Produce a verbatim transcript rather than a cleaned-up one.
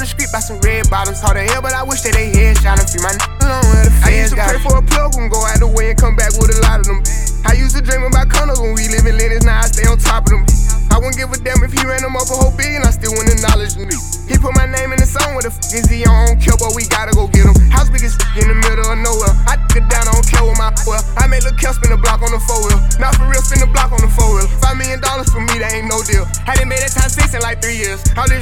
street by some red bottoms. Call the hell, but I wish that they headshot him. Free my n**** alone where the feds. I used to pray for a plug and go out the way and come back with a lot of them. I used to dream about condos when we live in Lennox, now I stay on top of them. I wouldn't give a damn if he ran them up a whole billion, I still wouldn't acknowledge me. He put my name in the song, what the f is he on? I don't care, but we gotta go get him. House big as f in the middle of nowhere. I d*** it down, I don't care with my well. I made Lil' Kel spin the block on the four wheel. Not for real, spin the block on the four wheel. Five million dollars for me, that ain't no deal. I done made that time six in like three years. All this